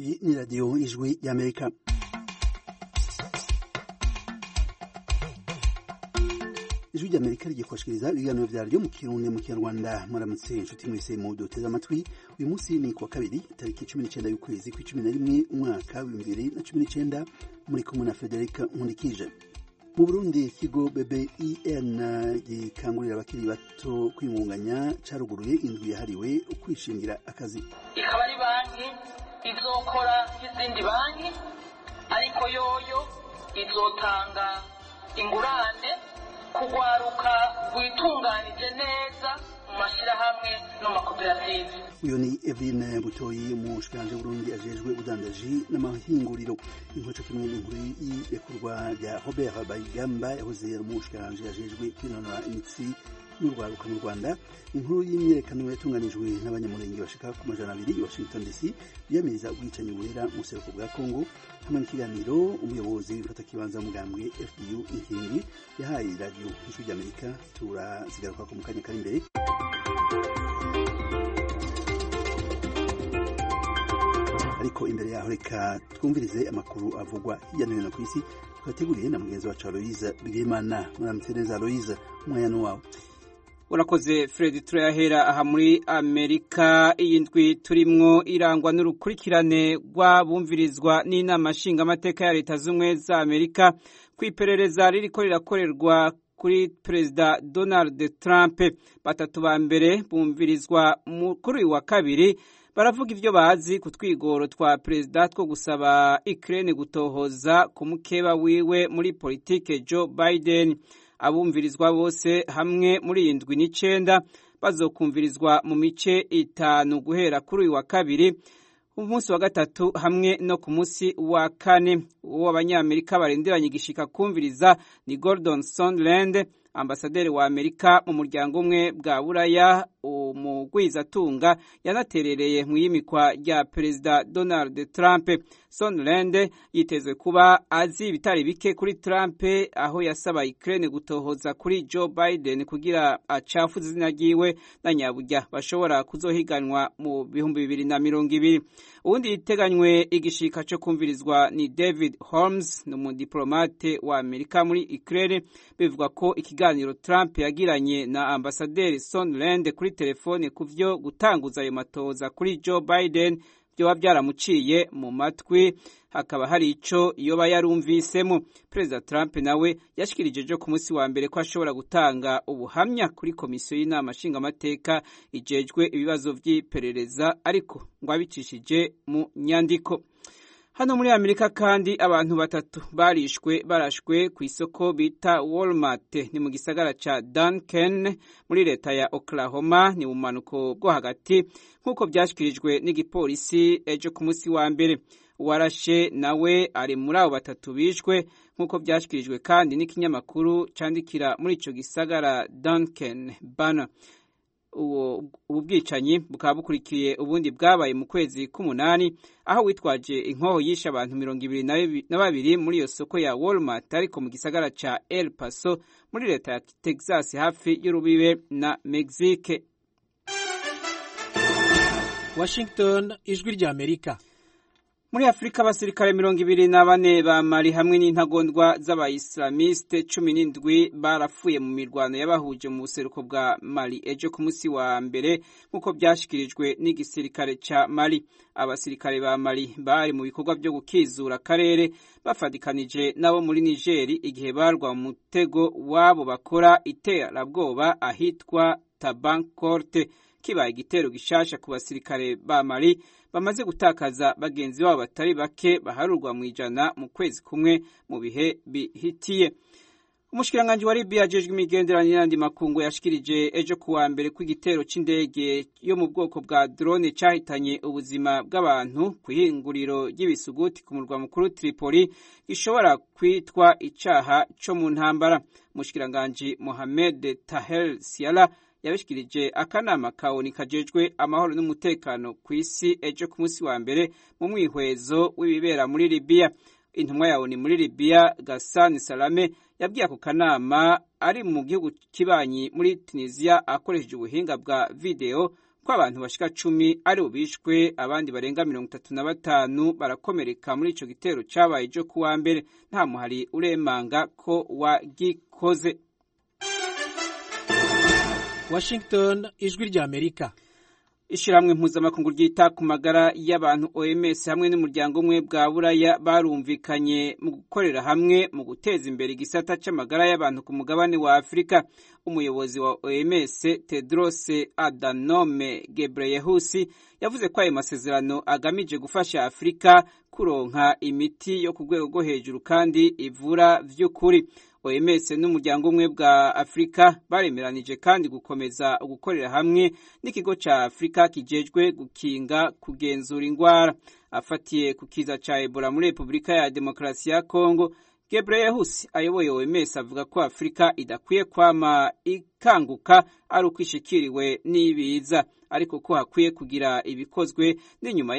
Iyi ni radiyo ijwi y'Amerika. Ijwi ry'Amerika rigiye kubashikiriza ibiganiro vyaryo mu Kirundi mu Kinyarwanda. Muramutse inshuti mwese mu duteze amatwi. Uyu munsi ni kuwa kabiri tariki 19 y'ukwezi kwa11 umwaka wa 2019, muri kumwe na Frederic Nkundikije. Mu Burundi ikigo BBIN gikangurira abakiri bato kwimunganya caruguruye indwi yahariwe ukwishingira akazi. Ikaba ari banki izokora izindi banki, ariko yoyo izotanga ingurane kugwaruka rwitunganije neza mu mashirahamwe no makoperative. Uyo ni Eveline Butoyi, umushikiranganje w'Uburundi ajejwe ubudandaji n'amahinguriro. Inkoco kimwe n'inkuru y'irekurwa rya Robert Bayigamba yahoze ari umushikiranganje ajejwe kwinonora imitsi n'urwaruka mu Rwanda. Inkuru y'imyerekano yatunganijwe n'abanyamurenge bashika ku majana 2 i Washington DC biyamiriza ubwicanyi buhera mu seruko bwa Kongo, hamwe n'ikiganiro umuyobozi w'ifata kibanza mugambwe FDU Inkingi yahaye radio Ijwi ry'Amerika. Turazigaruka ku mukanya kari imbere. Ariko imbere yaho reka twumvirize amakuru avugwa hirya no hino ku isi twateguriye na mugenzi wacu Aloise Bigimana. Muramutse neza Aloise, umwanya wawe. Urakoze Fred. Turayahera aha muri Amerika. Iyi ndwi turimwo irangwa n'urukurikirane rw'abumvirizwa n'inama nshingamateka ya Leta Zunze za Amerika kwiperereza ririko rirakorerwa kuri Perezida Donald Trump. Batatu ba mbere bumvirizwa kuri uyu wa kabiri baravuga ivyo bazi ku twigoro twa Perezida two gusaba Ukraine gutohoza ku mukeba wiwe muri politike Joe Biden. Abumvirizwa bose hamwe muri 79 bazokumvirizwa mu mice 5 guhera kuri uyu wa kabiri, umunsi wa gatatu hamwe no ku munsi wa kane. Uwo abanyamerika barenderanye gishika kumviriza ni Gordon Sondland, ambasaderi wa Amerika mu muryango umwe bwa Buraya. Umugwizatunga yanaterereye mu yimikwa rya Perezida Donald Trump. Sondland yitezwe kuba azi bitari bike kuri Trump, aho yasaba Ukraine gutohoza kuri Joe Biden kugira acafuze izina ryiwe na nyaburya bashobora kuzohiganwa mu 2020. Uwundi yiteganywe igishika cyo kumvirizwa ni David Holmes, n'umudiplomate wa Amerika muri Ukraine. Bivuga ko ikiganiro Trump yagiranye na ambasaderi Sondland kuri telefone kuvyo gutanguza ayo matoza kuri Joe Biden byo byaramuciye mu matwi, hakaba hari ico yoba yarumvisemo. Perezida Trump nawe yashikirije jo ku munsi wa mbere ko ashobora gutanga ubuhamya kuri komisiyo y'inama nshingamateka ijejwe ibibazo vy'iperereza, ariko ngo abicishije mu nyandiko. Hano muri Amerika kandi abantu batatu barashwe ku isoko bita Walmart, ni mu gisagara ca Duncan muri leta ya Oklahoma, ni mu manuko bwo hagati, nkuko byashikirijwe n'igipolisi ejo ku munsi wa mbere. Uwarashe nawe ari muri abo batatu bishwe, nkuko byashikirijwe kandi n'ikinyamakuru candikira muri ico gisagara Duncan Banner. Ubu bwicanyi bukaba bukurikiye ubundi bwabaye mu kwezi k'umunani, aho witwaje inkoho yishe abantu 22 muri iyo soko ya Walmart ariko mu gisagara ca El Paso muri leta ya Texas hafi y'urubibe na Mexique. Washington, Ijwi ry'Amerika. Muri Afrika abasirikare 24 ba Mali hamwe n'intagondwa z'abayislamiste 17 barapfuye mu mirwano yabahuje mu buseruko bwa Mali ejo ku munsi wa mbere, nkuko byashikirijwe n'igisirikare ca Mali. Abasirikare ba Mali bari mu bikorwa byo gukizura karere bafadikanije nabo muri Niger igihe barwa mu mutego wabo bakora iterabwoba ahitwa Tabancourt. Kibaye igitero gishasha ku basirikare ba Mali bamaze gutakaza bagenzi babo batari bake baharurwa mu ijana mu kwezi kumwe mu bihe bihitiye. Umushikiranganje wa Libya ajejwe imigenderanire n'andi makungu yashikirije ejo kuwa mbere ko igitero c'indege yo mu bwoko bwa drone cahitanye ubuzima bw'abantu kwihinguriro ry'ibisuguti ku murwa mukuru Tripoli gishobora kwitwa icaha co mu ntambara. Umushikiranganje Mohamed Tahel Siala yabishikirije akanama kaoni kajejwe amahoro n'umutekano ku isi ejo ku munsi wa mbere mu mwihwezo w'ibibera muri Libya. Intumwa yawo ni muri Libya Ghassan Salame yabwiye ako kanama ari mu gihugu kibanyi muri Tunisia akoresheje ubuhinga bwa video ko abantu bashika 10 ari ubishwe abandi barenga 35 barakomereka muri ico gitero cabaye ejo kuwa mbere. Nta muhari uremanga ko wagikoze. Washington, ijwi rya Amerika. Ishiramwe mpuzamakungu ryita ku magara y'abantu OMS hamwe n'umuryango umwe bwa Buraya barumvikanye mu gukorera hamwe mu guteza imbere igisata c'amagara y'abantu ku mugabane wa Afrika. Umuyobozi wa OMS Tedros Adhanom Ghebreyesus yavuze ko ayo masezerano agamije gufasha Afrika kuronka imiti yo ku rwego rwo hejuru kandi ivura vy'ukuri. OMS n'umuryango umwe bwa Afrika baremeranije kandi gukomeza gukorera hamwe n'ikigo ca Afrika kijejwe gukinga kugenzura ingwara. Afatiye ku kiza ca Ebola muri Republika ya Demokarasi ya Kongo, Ghebreyesus ayoboye OMS avuga ko Afrika idakwiye kwama ikanguka ari ukwishikiriwe n'ibiza, ariko ko hakwiye kugira ibikozwe n'inyuma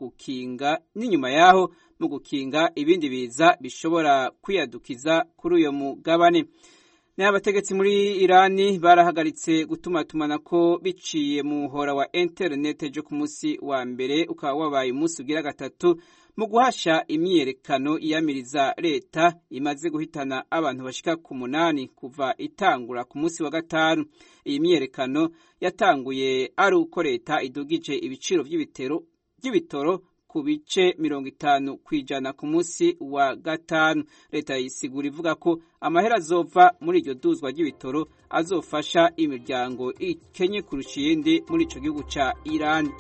yaho mu gukinga ibindi biza bishobora kwiyadukiza kuri uyo mugabane. N'abategetsi muri Irani barahagaritse gutumatumanako biciye mu muhora wa internet ejo ku munsi wa mbere, ukaba wabaye umunsi ugira gatatu mu guhasha imyiyerekano iyamiriza leta imaze guhitana abantu bashika ku 8 kuva itangura ku munsi wa gatanu. Iyi myiyerekano yatanguye ari uko leta idugije ibiciro by'ibitoro ku bice 50% ku munsi wa gatanu. Leta yisigura ivuga ko amahera azova muri iryo duzwa ry'ibitoro azofasha imiryango ikenye kurusha iyindi muri ico gihugu ca Iran.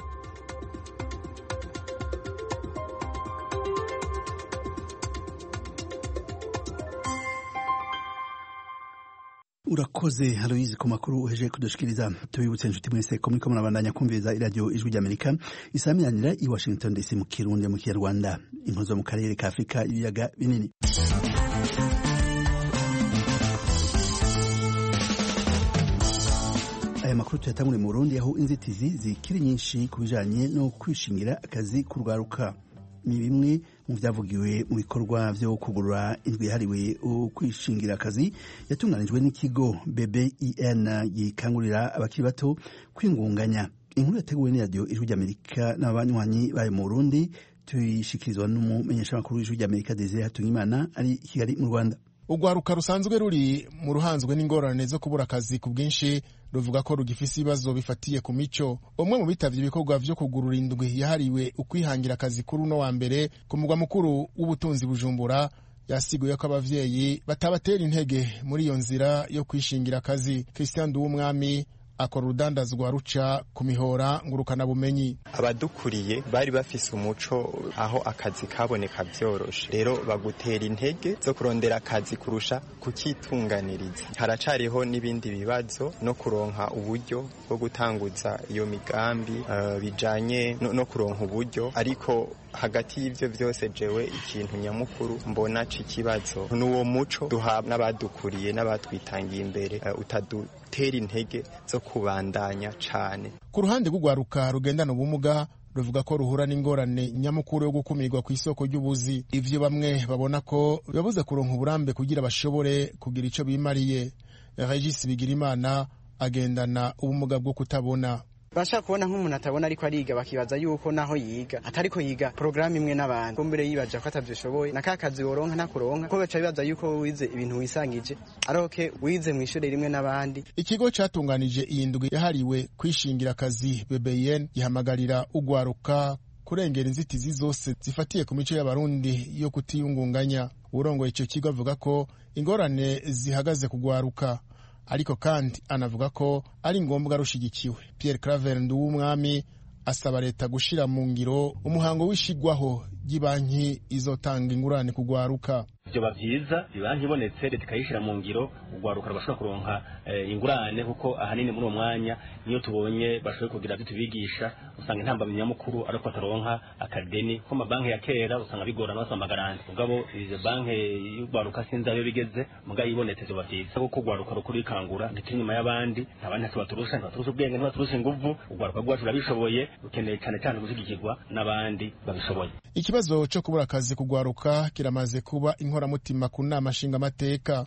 Urakoze Aloise ku makuru uheje kudushikiriza. Tubibutse inshuti mwese ko muriko murabandanya kumviriza iradio Ijwi ry'Amerika isamiranira i Washington DC mu Kirundi mu Kinyarwanda. Inkozo mu karere ka Afrika ibiyaga binini. Aya makuru tuyatangure mu Burundi aho inzitizi zikiri nyinshi kubijanye no kwishingira akazi kurwaruka. Ni bimwe mu byavugiwe mu bikorwa byo kugurura indwi yahariwe kwishingira akazi yatunganijwe n'ikigo BBIN gikangurira abakiri bato kwingunganya. Inkuru yateguwe n'iradio Ijwi ry'Amerika n'abanywanyi bayo mu Burundi, tuyishikirizwa n'umumenyeshamakuru w'Ijwi ry'Amerika Desire Hatungimana ari Kigali mu Rwanda. Urwaruka rusanzwe ruri mu ruhanzwe n'ingorane zo kubura akazi ku bwinshi ruvuga ko rugifise ibibazo bifatiye ku mico. Umwe mu bitavye ibikorwa vyo kugurura indwi yahariwe ukwihangira akazi kuri uno wa mbere ku mugwa mukuru w'ubutunzi Bujumbura yasiguye ko abavyeyi batabatera intege muri iyo nzira yo kwishingira akazi. Christian Duwumwami akora urudandazwa ruca ku mihora ngurukana bumenyi. Abadukuriye bari bafise umuco aho akazi kaboneka vyoroshe, rero bagutera intege zo kurondera akazi kurusha kukitunganiriza. Haracariho n'ibindi bibazo no kuronka uburyo bwo gutanguza iyo migambi bijanye no kuronka uburyo, ariko hagati y'ivyo vyose jewe ikintu nyamukuru mbona c'ikibazo n'uwo muco duhabwa n'abadukuriye n'abatwitangiye imbere utadutera intege zo kubandanya cane. Ku ruhande rw'urwaruka rugendana ubumuga ruvuga ko ruhura n'ingorane nyamukuru yo gukumirwa ku isoko ry'ubuzi. Ivyo bamwe babona ko bibabuza kuronka uburambe kugira bashobore kugira ico bimariye. Regis Bigirimana agendana ubumuga bwo kutabona. Basha kubona nk'umuntu atabona ariko ariga bakibaza yuko naho yiga atariko yiga programme imwe n'abandi ko mbere yibaje ko atavyoshoboye nakakazi woronka nakuronka ko baca bibaza yuko wize ibintu wisangije aroke wize mu ishure rimwe n'abandi. Ikigo catunganije iyi ndwi yahariwe kwishingira akazi BBN gihamagarira ugwaruka kurengera inzitizi zose zifatiye ku mico y'abarundi yo kutiyungunganya. Urongoye ico kigo avuga ko ingorane zihagaze kugwaruka, ariko kandi anavuga ko ari ngombwa rushigikiwe. Pierre Claver Nduwumwami asaba leta gushira mu ngiro umuhango wishigwaho y'banki izotanga ingurane kugwaruka. Byo bavyiza ibanki ibonetse leta ikayishira mu ngiro ugwaruka rubashobora kuronka ingurane, kuko ahanini muri uwo mwanya niyo tubonye bashoboye kugira byo tubigisha usanga intambamyi nyamukuru ariko ataronka akadeni ko mabanki ya kera usanga bigorana basoma garanti. Ubwo izo banki y'ugwaruka sinza yo bigeze muga ibonetse byo bavyiza kuko ugwaruka rukuri kangura ndetse nyuma y'abandi ntabandi tubaturusha ubwenge ntibaturusha inguvu. Ugwaruka rwacu rabishoboye ukeneye cyane cyane gushigikirwa n'abandi babishoboye. Ikibazo cyo kubura akazi kugwaruka kiramaze kuba inkoramutima ku nama nshingamateka.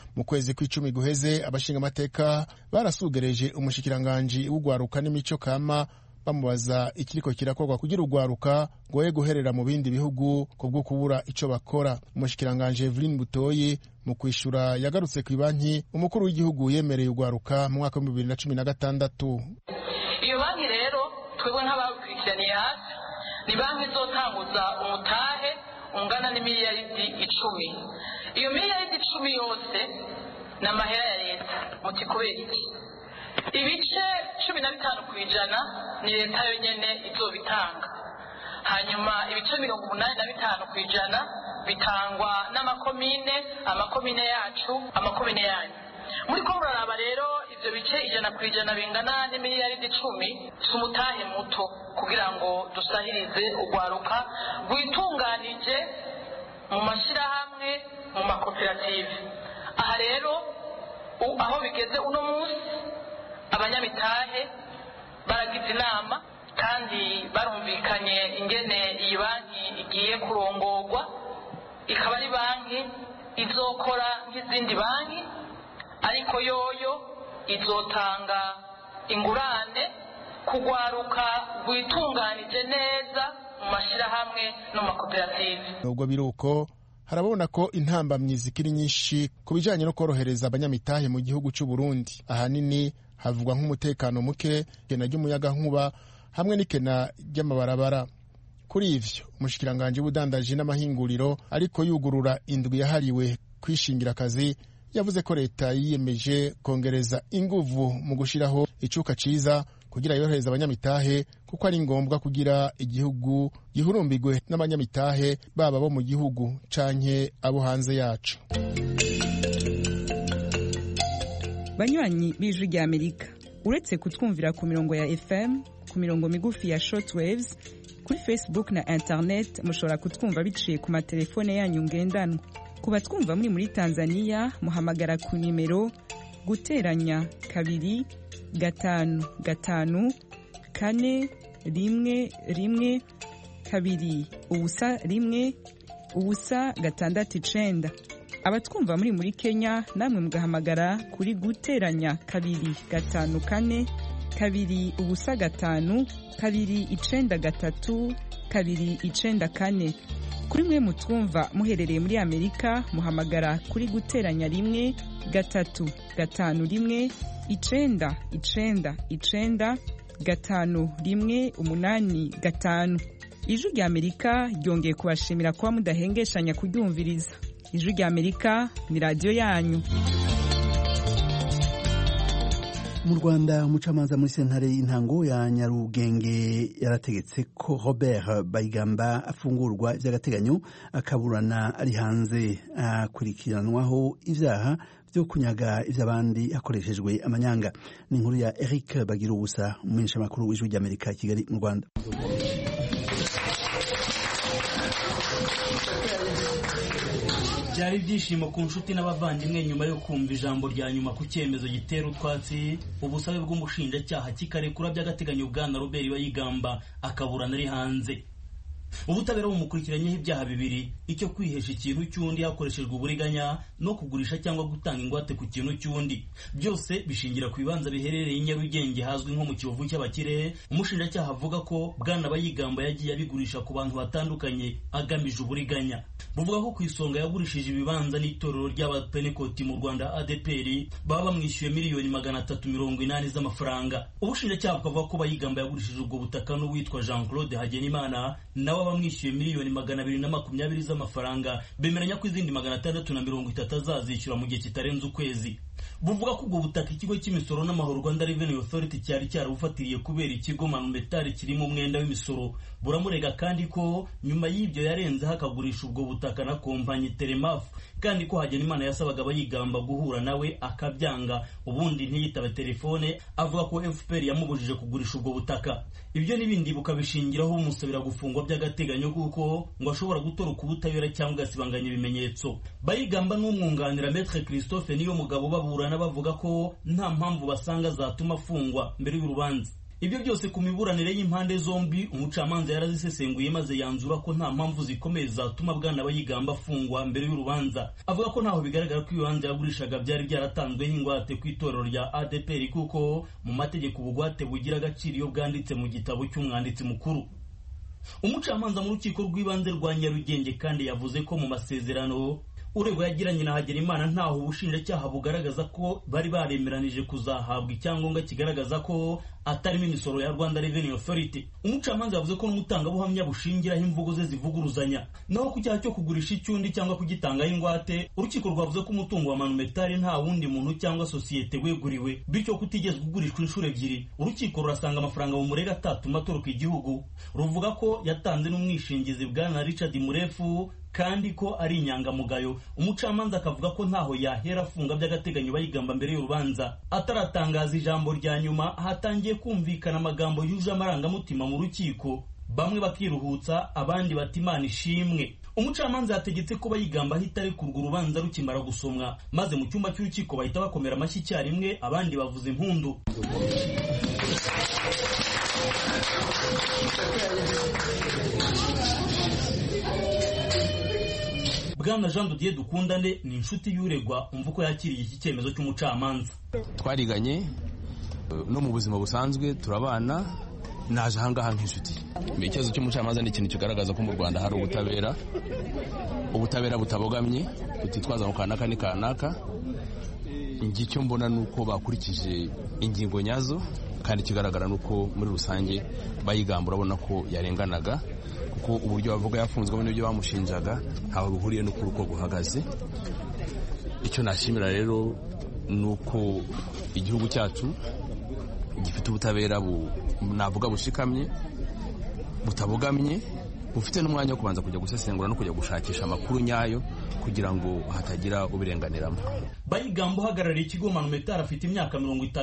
mu kwezi kw'icumi guheze abashinga amateka barasugereje umushikiranganji w'ugwaruka n'imico kama bamubaza ikiriko kirakorwa kugira ugwaruka ngo ye guherera mu bindi bihugu kubwo kubura ico bakora. Umushikiranganji Evelyn Butoyi mu kwishura yagarutse ku banki umukuru w'igihugu yemereye ugwaruka mu mwaka wa 2016. Iyo banki rero twebwe nk'abakurikiraniye hasi ni banki izotanguza umutahe ungana n'imiliyaridi 10. Iyo miliyaridi 10 yose ni amahera ya leta. Muti kubera iki? Ibice 15% ni leta yonyene izobitanga. Hanyuma ibice 85% bitangwa n'amakomine, amakomine yacu, amakomine yanyu. Muri ko muraraba rero ivyo bice 100% bingana n'imiliyaridi 10 sumutahe muto kugira ngo dusahirize ugwaruka rwitunganije mu mashirahamwe, mu makoperative. Aha rero aho bigeze uno munsi abanyamitahe baragize inama kandi barumvikanye ingene iyi banki igiye kurongorwa, ikaba ari banki izokora nk'izindi banki, ariko yoyo izotanga ingurane kugwaruka rwitunganije neza mu mashirahamwe no makoperative. Nubwo biruko harabona ko intambamyi zikiri nyinshi ku bijanye no korohereza abanyamitahe mu gihugu cy'u Burundi. Ahanini havugwa nk'umutekano muke, kena ry'umuyaga nkuba hamwe n'ikena ry'amabarabara. Kuri ivyo umushikiranganje w'ubudandaji n'amahinguriro ariko yugurura indwi yahariwe kwishingira akazi yavuze ko leta yiyemeje kongereza inguvu mu gushiraho icuka ciza kugira yorohereza abanyamitahe kuko ari ngombwa kugira igihugu gihurumbirwe n'abanyamitahe baba bo mu gihugu canke abo hanze yacu. Banywanyi b'Ijwi ry'Amerika, uretse kutwumvira ku mirongo ya FM, ku mirongo migufi ya shortwaves, kuri Facebook na internet mushobora kutwumva biciye ku matelefone yanyu ngendanwa. Ku batwumva muri Tanzania muhamagara ku nimero guteranya 2 5 5 4 1 1 2 ubusa 1 ubusa 6 abatwumva muri Kenya namwe mugahamagara kuri guteranya 2 5 4 2 ubusa 5 2 9 3 2 9 4. Kuri mwe mutwumva muherereye muri Amerika muhamagara kuri guteranya 1 3 5 1 9 9 9 5 1 8 5. Ijwi ry'Amerika ryongeye kubashimira kuba mudahengeshanya kuryumviriza. Ijwi ry'Amerika ni radio yanyu. Mu Rwanda umucamanza muri sentare y'intango ya Nyarugenge yarategetse ko Robert Bayigamba afungurwa by'agateganyo akaburana ari hanze akurikiranwaho ivyaha byo kunyaga ivy'abandi hakoreshejwe amanyanga. Ni inkuru ya Eric Bagirubusa umumenyesha makuru w'Ijwi ry'Amerika Kigali mu Rwanda. Byari ibyishimo ku nshuti n'abavandimwe nyuma yo kumva ijambo rya nyuma ku cyemezo gitera utwatsi ubusabe bw'umushinjacyaha kikarekura by'agateganyo bwana Robert Bayigamba akaburana ari hanze. Ubutabera bumukurikiranyeho ibyaha bibiri, icyo kwihesha ikintu cy'undi hakoreshejwe uburiganya no kugurisha cyangwa gutanga ingwate ku kintu cy'undi. Byose bishingira ku bibanza biherereye i Nyarugenge hazwi nko mu Kiyovu cy'Abakire. Umushinjacyaha avuga ko bwana Bayigamba yagiye abigurisha ku bantu batandukanye agamije uburiganya. Buvuga ko ku isonga yagurishije ibibanza n'itorero ry'Abapentekoti mu Rwanda ADPR baba bamwishyuye miliyoni 380 z'amafaranga. Ubushinjacyaha bukavuga ko Bayigamba yagurishije ubwo butaka n'uwitwa Jean Claude Hagenimana nawe bamwishyuye miliyoni 220 z'amafaranga, bemeranya ko izindi 630 azazishyura mu gihe kitarenze ukwezi. Buvuga ko ubwo butaka ikigo cy'imisoro n'amahoro Rwanda Revenue Authority cyari cyarabufatiriye kubera ikigo Manumetari kirimo umwenda w'imisoro. Buramurega kandi ko nyuma y'ibyo yarenze hakagurisha ubwo butaka na kompanyi Telemaf, kandi ko Hagenimana yasabaga Bayigamba guhura nawe akabyanga, ubundi ntiyitabe telefone, avuga ko FPR yamubujije kugurisha ubwo butaka. Ibyo n'ibindi bukabishingiraho umusabira gufungwa by'agateganyo kuko ngo ashobora gutoroka ubutabera cyangwa gasibanganya ibimenyetso. Bayigamba n'umwunganira Maître Christophe niyo mugabo baburana bavuga ko nta mpamvu basanga zatuma afungwa mbere y'urubanza. Ibyo byose ku miburanire y'impande zombi umucamanza yarazisesenguye maze yanzura ko nta mpamvu zikomeye zatuma Bwana Bayigamba afungwa mbere y'urubanza. Avuga ko ntaho bigaragara ko ibibanza yagurishaga byari byaratanzweho ingwate ku itorero rya ADPR kuko mu mategeko ubugwate bugira agaciro iyo bwanditse mu gitabo cy'umwanditsi mukuru. Umucamanza mu rukiko rw'ibanze rwa Nyarugenge kandi yavuze ko mu masezerano uregwa yagiranye na Hagenimana ntaho ubushinjacyaha bugaragaza ko bari baremeranije kuzahabwa icyangombwa kigaragaza ko atarimo imisoro ya Rwanda Revenue Authority. Umucamanza yavuze ko n'umutangabuhamya bushingiraho imvugo ze zivuguruzanya. Naho ku cyaha cyo kugurisha icyundi cyangwa kugitangaho ingwate, urukiko rwavuze ko umutungo wa Manumetari nta wundi muntu cyangwa sosiyete weguriwe, bityo kutigeze kugurishwa inshuro ebyiri. Urukiko rurasanga amafaranga mu murega atatuma atoroka igihugu. Ruvuga ko yatanze n'umwishingizi Bwana Richard Murefu kandi ko ari inyangamugayo. Umucamanza akavuga ko ntaho yahera afunga by'agateganyo Bayigamba mbere y'urubanza. Ataratangaza ijambo rya nyuma, hatangiye kumvikana amagambo yuje amarangamutima mu rukiko, bamwe bakiruhutsa abandi bati Imana ishimwe. Umucamanza yategetse ko Bayigamba ahita arekurwa urubanza rukimara gusomwa, maze mu cyumba cy'urukiko bahita bakomera amashyi icyarimwe, abandi bavuza impundu. Bwana Jean Didier Dukundane ni inshuti y'uregwa, umva ko yakiriye iki cyemezo cy'umucamanza. Twariganye no mu buzima busanzwe, turabana, naje ahangaha nk'inshuti. Ikibazo cy'umucamanza ni ikintu kigaragaza ko mu Rwanda hari ubutabera butabogamye, butitwaza mu kanaka ni kanaka. Icyo mbona nuko bakurikije ingingo nyazo, kandi kigaragara nuko muri rusange Bayigamba urabona ko yarenganaga, kuko uburyo bavuga yafunzwe n'ibyo bamushinjaga ntaho bihuriye n'ukuri uko guhagaze. Icyo nashimira rero nuko igihugu cyacu gifite ubutabera navuga bushikamye, butabogamye, bufite n'umwanya wo kubanza kujya gusesengura no kujya gushakisha amakuru nyayo kugira ngo hatagira ubirenganiramo. Bayigamba uhagarariye ikigo Manumetari afite imyaka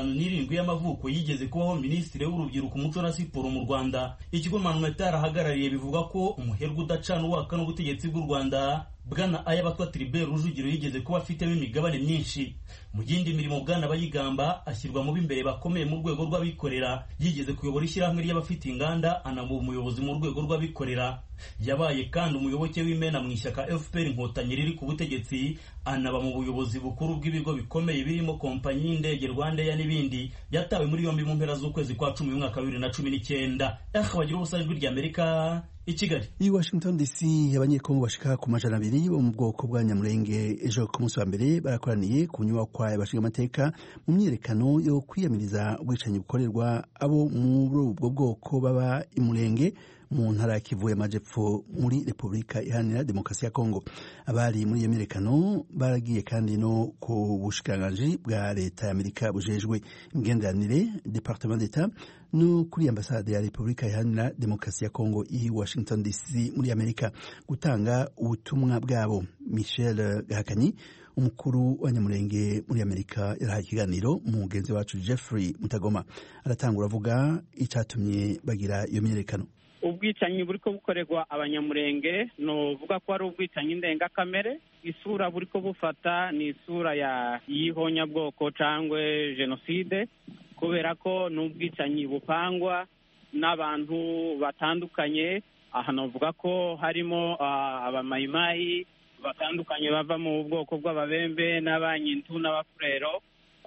57 y'amavuko, yigeze kubaho minisitiri w'urubyiruko, umuco na siporo mu Rwanda. Ikigo Manumetari ahagarariye bivuga ko umuherwe udacana uwaka n'ubutegetsi bw'u Rwanda Bwana Ayabatwa Tribert Rujugiro yigeze kuba afitemo imigabane myinshi. Mu yindi mirimo Bwana Bayigamba ashyirwa mu b'imbere bakomeye mu rwego rw'abikorera, yigeze kuyobora ishyirahamwe ry'abafite inganda, anaba umuyobozi mu rwego rw'abikorera. Yabaye kandi umuyoboke w'imena mu ishyaka FPR Inkotanyi riri ku butegetsi, anaba mu buyobozi bukuru bw'ibigo bikomeye birimo kompanyi y'indege Rwandair n'ibindi. Yatawe muri yombi mu mpera z'ukwezi kwa 10 mu mwaka 2019. Bagira ubusajwi ry'Amerika i Kigali. I Washington DC abanyekongo bashika ku majana 2 bo mu bwoko bwa Nyamulenge ejo ku munsi wa mbere barakoraniye ku nyubakwa y'abashinga amateka mu myiyerekano yo kwiyamiriza ubwicanyi bukorerwa abo muri ubwo bwoko baba i Mulenge mu ntara ya Kivu y'Amajepfo muri Repubulika Iharanira Demokarasi ya Kongo. Abari muri iyo myiyerekano baragiye kandi no ku bushikiranganji bwa leta ya Amerika bujejwe imigenderanire, Departement d'Etat, no kuri ambasade ya Repubulika Iharanira Demokarasi ya Kongo i Washington DC muri Amerika gutanga ubutumwa bwabo. Michel Gahakanyi, umukuru wa Nyamulenge muri Amerika, yarahaye ikiganiro mugenzi wacu Jeffrey Mutagoma, aratangura avuga icyatumye bagira iyo myiyerekano. Ubwicanyi buriko bukorerwa abanyamurenge no vuga ko ari ubwicanyi ndengakamere. Isura buriko bufata ni isura ya yihonyabwoko cangwe genocide, kubera ko n'ubwicanyi bupangwa n'abantu batandukanye. Aha novuga ko harimo abamayimayi batandukanye bava mu bwoko bw'ababembe n'abanyintu n'abafurero,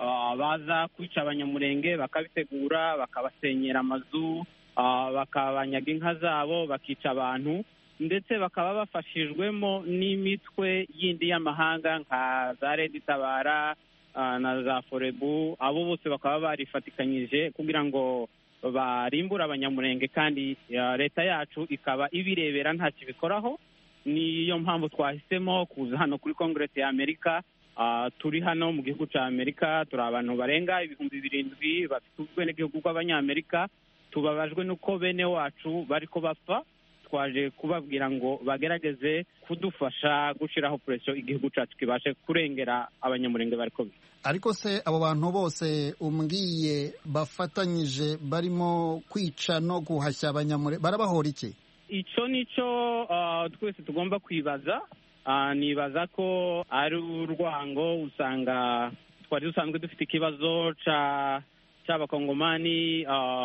baza kwica abanyamurenge, bakabitegura, bakabasenyera amazu, bakabanyaga inka zabo, bakica abantu, ndetse bakaba bafashijwemo n'imitwe yindi y'amahanga nka za Red Tabara na za Forebu. Abo bose bakaba barifatikanyije kugira ngo barimbura abanyamurenge, kandi leta yacu ikaba ibirebera nta kibikoraho. Niyo mpamvu twahisemo kuza hano kuri Congress ya Amerika. Turi hano mu gihugu cya Amerika, turi abantu barenga 7,000 bafite ubwenegihugu bw'abanyamerika. Tubabajwe nuko bene wacu bariko bapfa. Twaje kubabwira ngo bagerageze kudufasha gushiraho pression igihugu cyacu kibashe kurengera abanyamurenge bariko. Ariko se abo bantu bose umbwiye bafatanyije barimo kwica no guhashya abanyamurenge barabahora iki? Ico nico twese tugomba kwibaza. Nibaza ko ari urwango. Usanga twari dusanzwe dufite ikibazo cy'abakongomani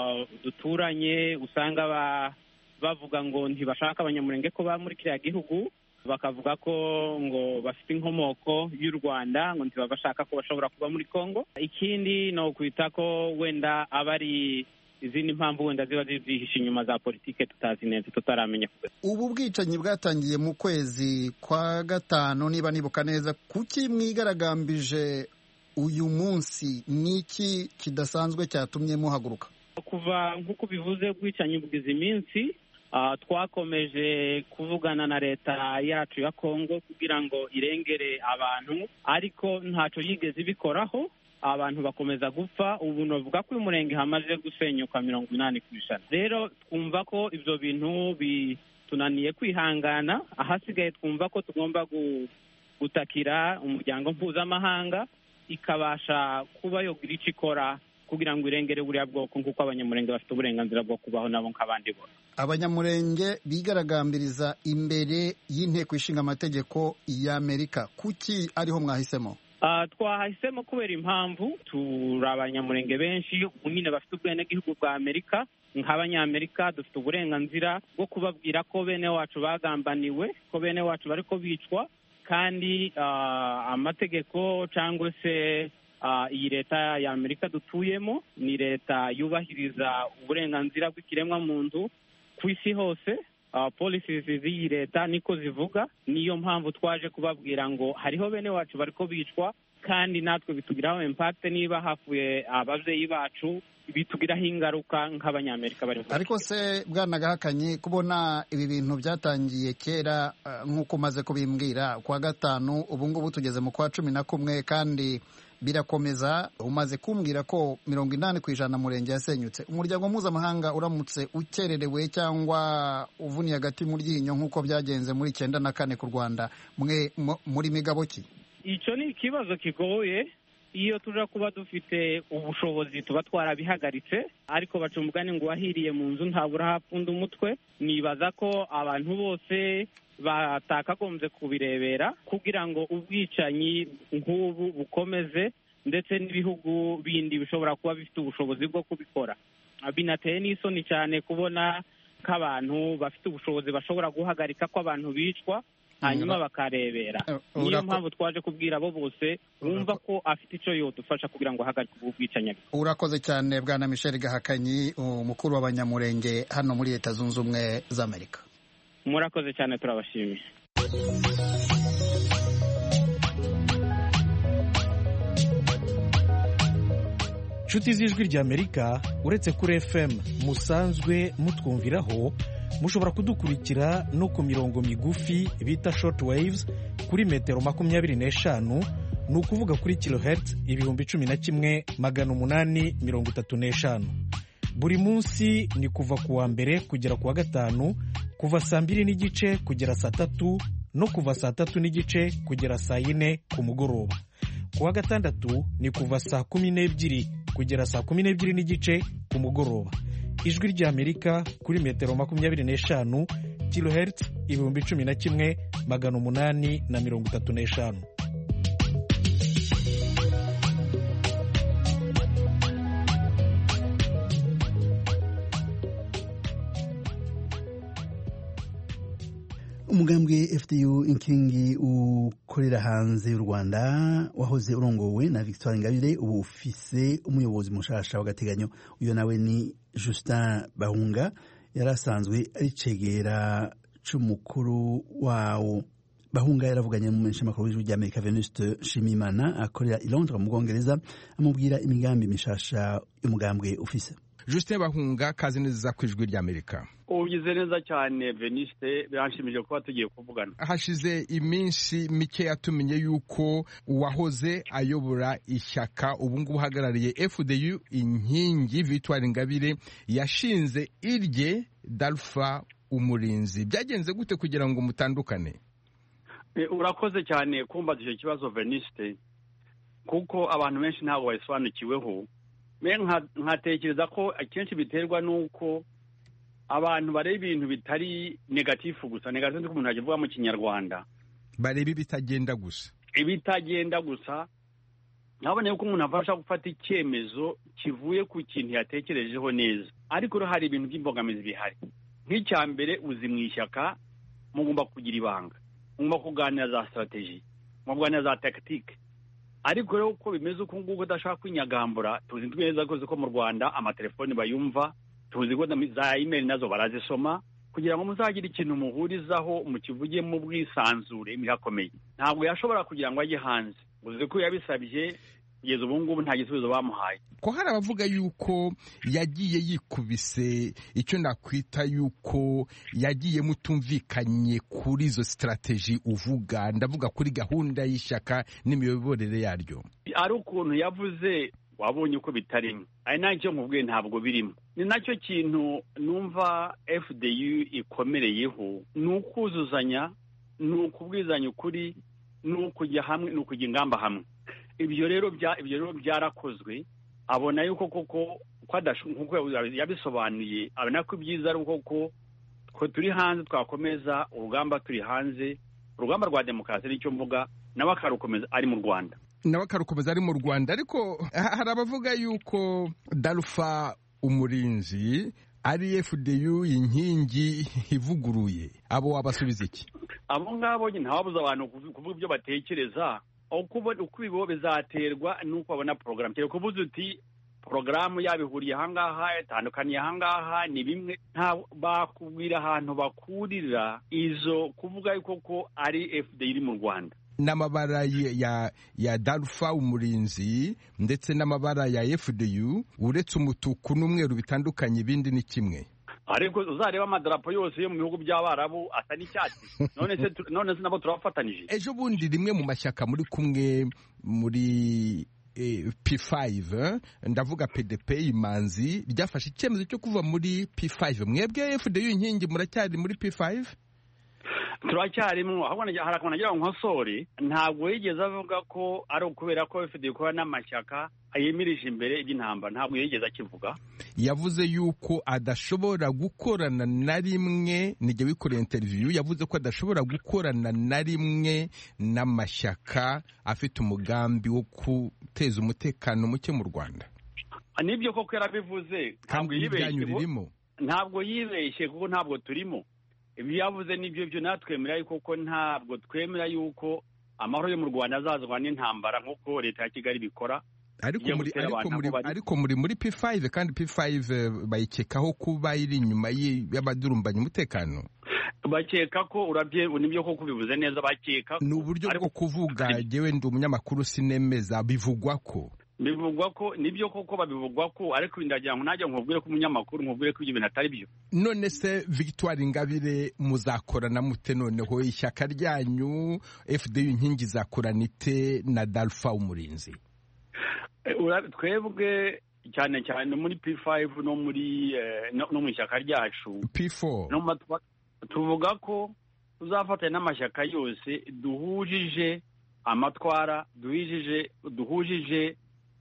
duturanye usanga bavuga ngo ntibashaka abanyamurenge ko ba muri kiriya gihugu, bakavuga ko ngo bafite inkomoko y'u Rwanda, ngo ntibabashaka ko bashobora kuba muri Kongo. Ikindi ni ukwita ko wenda aba ari izindi mpamvu wenda ziba zihishe inyuma za politike tutazi neza, tutaramenya. Ubu bwicanyi bwatangiye mu kwezi kwa gatanu niba nibuka neza. Kuki mwigaragambije uyu munsi? Niki kidasanzwe cyatumye muhaguruka? Kuva nk'uko bivuze ubwicanyi bwize iminsi, twakomeje kuvugana na leta yacu ya Kongo kugira ngo irengere abantu, ariko ntacyo yigeze ibikoraho. Abantu bakomeza gupfa. Ubu navuga ko uyu murenge hamaze gusenyuka 80%. Rero twumva ko ibyo bintu bitunaniye kwihangana. Ahasigaye twumva ko tugomba gutakira umuryango mpuzamahanga ikabasha kuba yogira icyo ikora kugira ngo irengere buriya bwoko, nk'uko abanyamurenge bafite uburenganzira bwo kubaho nabo nk'abandi bose. Abanyamurenge bigaragambiriza imbere y'inteko ishinga amategeko y'Amerika, kuki ariho mwahisemo? Twahisemo kubera impamvu turi abanyamurenge benshi nyine bafite ubwenegihugu bwa Amerika. Nk'abanyamerika dufite uburenganzira bwo kubabwira ko bene wacu bagambaniwe, ko bene wacu bariko bicwa, kandi amategeko cyangwa se iyi leta ya Amerika dutuyemo ni leta yubahiriza uburenganzira bw'ikiremwa muntu ku isi hose. Policies z'iyi leta niko zivuga. Niyo mpamvu twaje kubabwira ngo hariho bene wacu bariko bicwa, kandi natwe bitugiraho impact. Niba hafuye abavyeyi bacu bitugiraho ingaruka nk'abanyamerika bari. Ariko se Bwana Gahakanyi, kubona ibi bintu byatangiye kera nk'uko umaze kubimbwira kwa gatanu, ubu ngubu tugeze mu kwa 11 kandi birakomeza. Umaze kumbwira ko 80% murenge yasenyutse. Umuryango mpuzamahanga uramutse ukererewe cyangwa uvuniye agati mu ryinyo nk'uko byagenze muri 94 ku Rwanda, mwe muri migabo ki? Icyo ni ikibazo kigoye. Iyo tuja kuba dufite ubushobozi tuba twarabihagaritse, ariko baca umugani ngo wahiriye mu nzu ntabura hapfunda umutwe. Nibaza ko abantu bose batakagombye kubirebera kugira ngo ubwicanyi nk'ubu bukomeze, ndetse n'ibihugu bindi bishobora kuba bifite ubushobozi bwo kubikora. Binateye n'isoni cyane kubona k'abantu bafite ubushobozi bashobora guhagarika ko abantu bicwa hanyuma bakarebera. Niyo mpamvu twaje kubwira abo bose wumva ko afite icyo yodufasha kugira ngo ahagarike ubu bwicanyi. Urakoze cyane Bwana Michel Gahakanyi, umukuru w'abanyamurenge hano muri Leta Zunze Ubumwe z'Amerika. Murakoze cyane, turabashimiye. Nshuti z'Ijwi ry'Amerika, uretse kuri FM musanzwe mutwumviraho, mushobora kudukurikira no ku mirongo migufi bita short waves kuri metero 25, ni ukuvuga kuri kilohertz 11,835. Buri munsi ni kuva ku wa mbere kugera ku wa gatanu, kuva saa 2:30 kugera saa 3, no kuva saa 3:30 kugera saa 4 ku mugoroba. Ku wa gatandatu ni kuva saa 12 kugera saa 12:30 ku mugoroba. Ijwi ry'Amerika kuri metero 25, kilohertz 11,835. Umugambwe FDU inkingi ukorera hanze y'u Rwanda wahoze urongowe na Victoire Ingabire, ubu ufise umuyobozi mushasha w'agateganyo. Uyo nawe ni Justin Bahunga, yarasanzwe ari cegera c'umukuru wawo. Bahunga yaravuganye mu menyeshamakuru w'Ijwi ry'Amerika Venuste Nshimiyimana akorera i Londres mu Bwongereza, amubwira imigambi mishasha y'umugambwe ufise. Justin Bahunga, kazi neza ku Ijwi ry'Amerika. Ugize neza cyane Venuste, biranshimije kuba tugiye kuvugana. Hashize iminsi mike yatumenye yuko uwahoze ayobora ishyaka ubu ngubu uhagarariye FDU inkingi Victoire Ingabire yashinze irye Dalfa Umurinzi. Byagenze gute kugira ngo mutandukane? Urakoze cyane kumbaza icyo kibazo Venuste, kuko abantu benshi ntabwo bayisobanukiweho. Nkatekereza ko akenshi biterwa n'uko abantu bareba ibintu bitari negatifu gusa. Negatifu ni ko umuntu agivuga mu Kinyarwanda, bareba ibitagenda gusa. Ibitagenda gusa nkabona yuko umuntu afasha gufata icyemezo kivuye ku kintu yatekerejeho neza, ariko rero hari ibintu by'imbogamizi bihari. Nk'icya mbere, uzi mu ishyaka mugomba kugira ibanga, mugomba kuganira za strategy, mugomba kuganira za tactique, ariko rero uko bimeze uko nguko udashaka kwinyagambura, tuzi neza ko mu Rwanda amatelefoni bayumva, tuzi ko za email nazo barazisoma, kugira ngo muzagire ikintu muhurizaho mukivuge mu bwisanzure birakomeye. Ntabwo yashobora kugira ngo ajye hanze, uzi ko yabisabye kugeza ubu ngubu nta gisubizo bamuhaye. Ko hari abavuga yuko yagiye yikubise icyo nakwita yuko yagiye mutumvikanye kuri izo strategy uvuga, ndavuga kuri gahunda y'ishyaka n'imiyoborere yaryo. Ari ukuntu yavuze wabonye uko bitarimo, ari nacyo nkubwiye ntabwo birimo. Ni nacyo kintu numva FDU ikomereyeho, ni ukuzuzanya, ni ukubwizanya ukuri, ni ukujya hamwe, ni ukujya ingamba hamwe. Ibyo rero byarakozwe, abona yuko koko nkuko yabisobanuye, abona ko ibyiza ari uko ko turi hanze twakomeza urugamba, turi hanze urugamba rwa demokarasi nicyo mvuga, nawe akarukomeza ari mu Rwanda. Ariko hari abavuga yuko Dalfa Umurinzi ari FDU inkingi ivuguruye, abo wabasubiza iki? Abo ngabo ntawabuza abantu kuvuga ibyo batekereza, uko bibo bizaterwa nuko babona program. Cyane kuvuza uti program yabihuriye ahangaha, itandukaniye ahangaha, ni bimwe, nta bakubwira ahantu bakurira izo kuvuga yuko ko ari FDU iri mu Rwanda. N'amabara ya Dalfa Umurinzi ndetse n'amabara ya FDU, uretse umutuku n'umweru bitandukanye, ibindi ni kimwe. Ariko uzareba amadarapo yose yo mu bihugu by'Abarabu asa n'icyatsi. none se nabo turafatanije. Ejo bundi rimwe mu mashyaka muri kumwe muri P5, ndavuga PDP Imanzi, ryafashe icyemezo cyo kuva muri P5. Mwebwe FDU inkingi muracyari muri P5? Turacyarimo, ahubwo harakonagera nkosore, ntabwo yigeze avuga ko ari ukubera ko FDU ikora n'amashyaka ayemirije imbere iby'intambara, ntabwo yigeze akivuga. Yavuze yuko adashobora gukorana na rimwe, nijye wikoreye interview, yavuze ko adashobora gukorana na rimwe n'amashyaka afite umugambi wo guteza umutekano muke mu Rwanda. Nibyo koko yarabivuze, ntabwo yibeshye kuko ntabwo turimo. Ibyo yavuze nibyo byo natwemera yuko ko ntabwo twemera yuko amahoro yo mu Rwanda azazwa n'intambara nk'uko leta ya Kigali bikora. Ariko muri P5, kandi P5 bayikekaho kuba iri inyuma y'abadurumbanya umutekano. Bakeka ko nibyo koko bivuze neza, bakeka ni uburyo bwo kuvuga. Jewe ndi umunyamakuru sinemeza, bivugwa ko nibyo koko babivugwa ko, ariko ndagira ngo najya nkubwire ko umunyamakuru nkubwire ko ibyo bintu atari byo. None se Victoire Ingabire muzakorana mute? Noneho ishyaka ryanyu FDU inkingi zakorana ite na Dalfa Umurinzi? Twebwe cyane cyane muri P5 no mu ishyaka ryacu P4 tuvuga ko tuzafatanya n'amashyaka yose duhujije amatwara, duhujije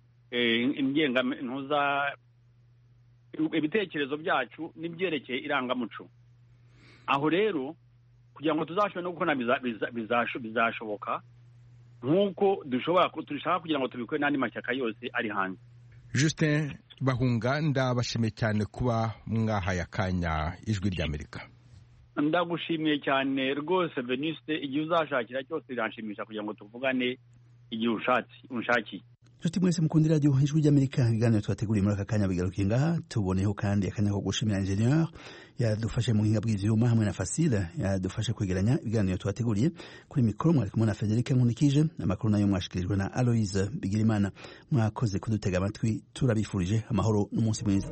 ibitekerezo byacu n'ibyerekeye irangamuco. Aho rero kugira ngo tuzashobore no gukora bizashoboka nk'uko dushaka kugira ngo tubikore n'andi mashyaka yose ari hanze. Justin Bahunga, ndabashimiye cyane kuba mwahaye akanya Ijwi ry'Amerika. Ndagushimiye cyane rwose Venuste, igihe uzashakira cyose biranshimisha kugira ngo tuvugane igihe unshakiye. Nshuti mwese mukundira radio Ijwi ry'Amerika, ibiganiro twateguriye muri aka kanya bigarukiye ngaha. Tuboneho kandi akanya ko gushimira ingenieur yadufashe mu buhinga bw'ivyuma hamwe na Fasile yadufashe kwegeranya ibiganiro twateguriye. Kuri mikoro mwari kumwe na Federica Nkunikije, amakuru nayo mwashikirijwe na Aloise Bigirimana. Mwakoze kudutega amatwi, turabifurije amahoro n'umunsi mwiza.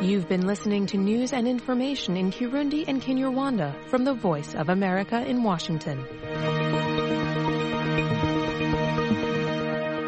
You've been listening to news and information in Kirundi and Kinyarwanda from the Voice of America in Washington.